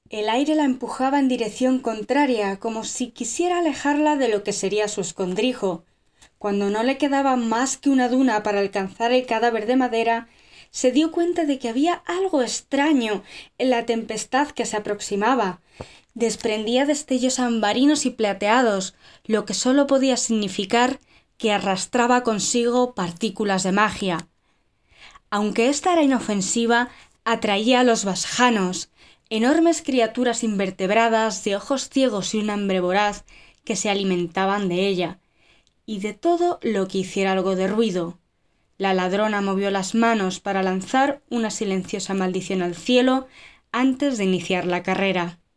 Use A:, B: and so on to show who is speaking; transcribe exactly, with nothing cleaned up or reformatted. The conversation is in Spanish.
A: El aire la empujaba en dirección contraria, como si quisiera alejarla de lo que sería su escondrijo. Cuando no le quedaba más que una duna para alcanzar el cadáver de madera, se dio cuenta de que había algo extraño en la tempestad que se aproximaba. Desprendía destellos ambarinos y plateados, lo que sólo podía significar que arrastraba consigo partículas de magia. Aunque ésta era inofensiva, atraía a los basjanos, enormes criaturas invertebradas de ojos ciegos y un hambre voraz que se alimentaban de ella, y de todo lo que hiciera algo de ruido. La ladrona movió las manos para lanzar una silenciosa maldición al cielo antes de iniciar la carrera.